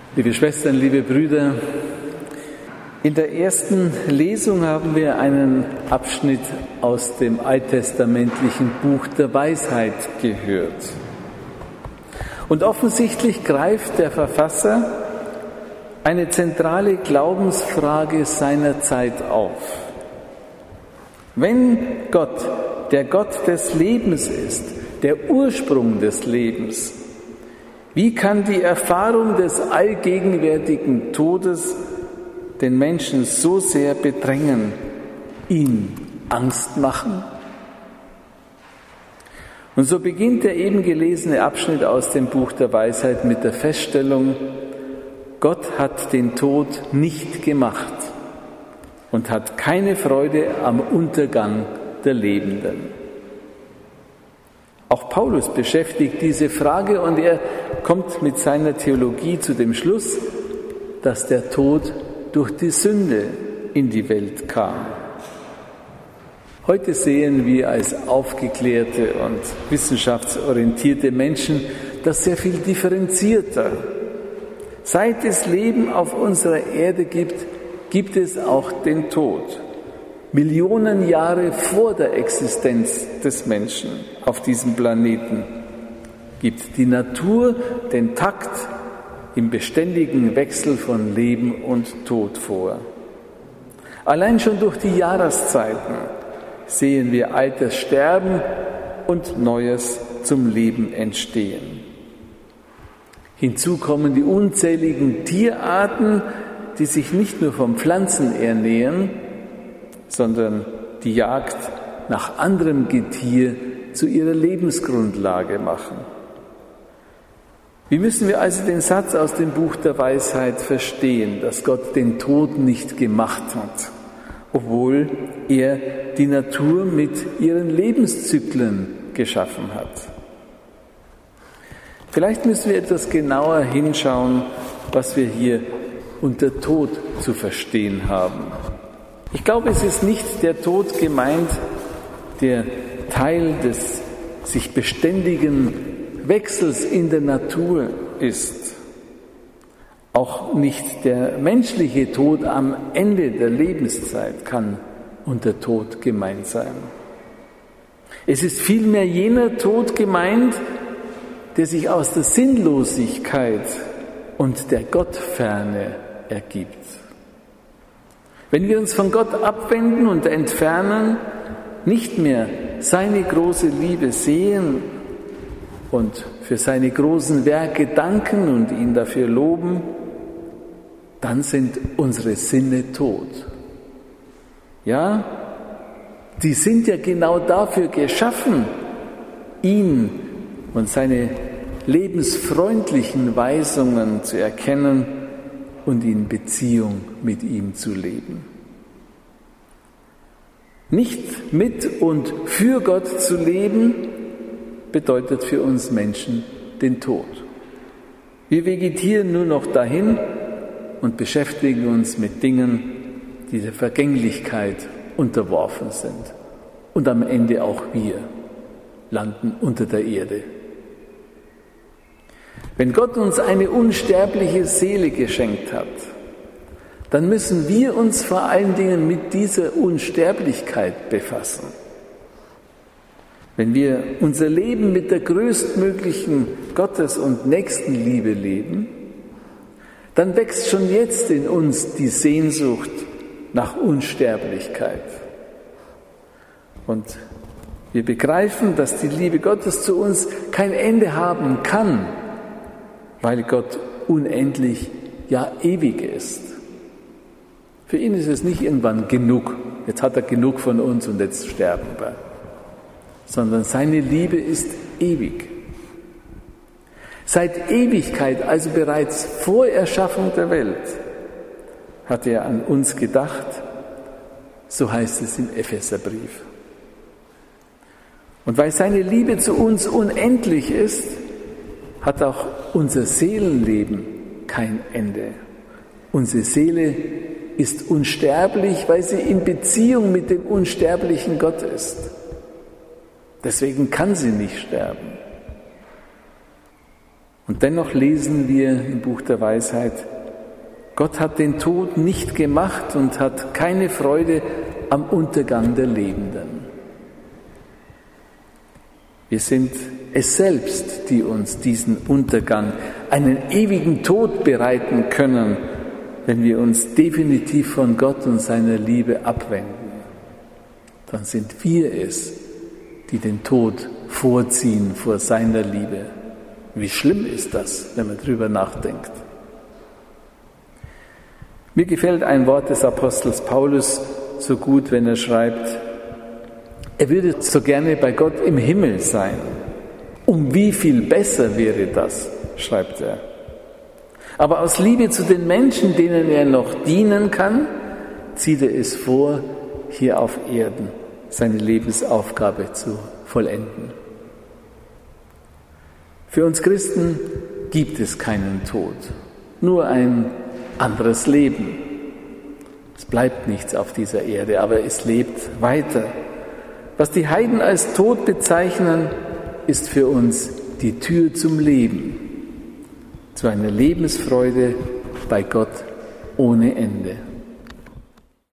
Liebe Schwestern, liebe Brüder, in der ersten Lesung haben wir einen Abschnitt aus dem alttestamentlichen Buch der Weisheit gehört. Und offensichtlich greift der Verfasser eine zentrale Glaubensfrage seiner Zeit auf. Wenn Gott der Gott des Lebens ist, der Ursprung des Lebens, wie kann die Erfahrung des allgegenwärtigen Todes den Menschen so sehr bedrängen, ihn Angst machen? Und so beginnt der eben gelesene Abschnitt aus dem Buch der Weisheit mit der Feststellung: Gott hat den Tod nicht gemacht und hat keine Freude am Untergang der Lebenden. Auch Paulus beschäftigt diese Frage und er kommt mit seiner Theologie zu dem Schluss, dass der Tod durch die Sünde in die Welt kam. Heute sehen wir als aufgeklärte und wissenschaftsorientierte Menschen das sehr viel differenzierter. Seit es Leben auf unserer Erde gibt, gibt es auch den Tod. Millionen Jahre vor der Existenz des Menschen auf diesem Planeten gibt die Natur den Takt im beständigen Wechsel von Leben und Tod vor. Allein schon durch die Jahreszeiten sehen wir Altes sterben und Neues zum Leben entstehen. Hinzu kommen die unzähligen Tierarten, die sich nicht nur von Pflanzen ernähren, sondern die Jagd nach anderem Getier zu ihrer Lebensgrundlage machen. Wie müssen wir also den Satz aus dem Buch der Weisheit verstehen, dass Gott den Tod nicht gemacht hat, obwohl er die Natur mit ihren Lebenszyklen geschaffen hat? Vielleicht müssen wir etwas genauer hinschauen, was wir hier unter Tod zu verstehen haben. Ich glaube, es ist nicht der Tod gemeint, der Teil des sich beständigen Wechsels in der Natur ist. Auch nicht der menschliche Tod am Ende der Lebenszeit kann unter Tod gemeint sein. Es ist vielmehr jener Tod gemeint, der sich aus der Sinnlosigkeit und der Gottferne ergibt. Wenn wir uns von Gott abwenden und entfernen, nicht mehr seine große Liebe sehen und für seine großen Werke danken und ihn dafür loben, dann sind unsere Sinne tot. Ja, die sind ja genau dafür geschaffen, ihn und seine lebensfreundlichen Weisungen zu erkennen und in Beziehung mit ihm zu leben. Nicht mit und für Gott zu leben, bedeutet für uns Menschen den Tod. Wir vegetieren nur noch dahin und beschäftigen uns mit Dingen, die der Vergänglichkeit unterworfen sind. Und am Ende auch wir landen unter der Erde. Wenn Gott uns eine unsterbliche Seele geschenkt hat, dann müssen wir uns vor allen Dingen mit dieser Unsterblichkeit befassen. Wenn wir unser Leben mit der größtmöglichen Gottes- und Nächstenliebe leben, dann wächst schon jetzt in uns die Sehnsucht nach Unsterblichkeit. Und wir begreifen, dass die Liebe Gottes zu uns kein Ende haben kann, weil Gott unendlich, ja ewig ist. Für ihn ist es nicht irgendwann genug, jetzt hat er genug von uns und jetzt sterben wir, sondern seine Liebe ist ewig. Seit Ewigkeit, also bereits vor Erschaffung der Welt, hat er an uns gedacht, so heißt es im Epheserbrief. Und weil seine Liebe zu uns unendlich ist, hat auch unser Seelenleben kein Ende. Unsere Seele ist unsterblich, weil sie in Beziehung mit dem unsterblichen Gott ist. Deswegen kann sie nicht sterben. Und dennoch lesen wir im Buch der Weisheit, Gott hat den Tod nicht gemacht und hat keine Freude am Untergang der Lebenden. Wir sind es selbst, die uns diesen Untergang, einen ewigen Tod bereiten können, wenn wir uns definitiv von Gott und seiner Liebe abwenden. Dann sind wir es, die den Tod vorziehen vor seiner Liebe. Wie schlimm ist das, wenn man drüber nachdenkt? Mir gefällt ein Wort des Apostels Paulus so gut, wenn er schreibt, er würde so gerne bei Gott im Himmel sein. Um wie viel besser wäre das, schreibt er. Aber aus Liebe zu den Menschen, denen er noch dienen kann, zieht er es vor, hier auf Erden seine Lebensaufgabe zu vollenden. Für uns Christen gibt es keinen Tod, nur ein anderes Leben. Es bleibt nichts auf dieser Erde, aber es lebt weiter. Was die Heiden als Tod bezeichnen, ist für uns die Tür zum Leben, zu einer Lebensfreude bei Gott ohne Ende.